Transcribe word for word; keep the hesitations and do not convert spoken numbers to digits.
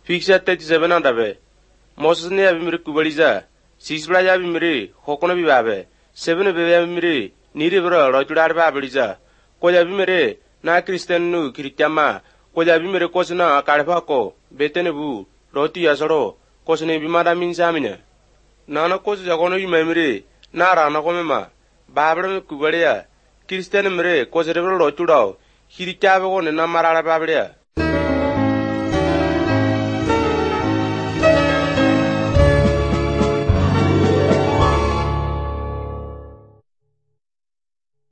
Fixa thirty seven andabe. Moses ne abimiri kubaliza. Sisbra abimiri hokono bibabe. Seven bebe abimiri niri bro rotudar babaliza. Ko abimiri na Christian nu kiritiama. Ko abimiri kosna akarfa ko betenebu roti yasoro kosne bimada minsamine. Nana kos jagono yimemiri na rana komema. Babra kubaliya. Christian mere kosrebro rotudao. Kiritiabe ko na marara babaliya.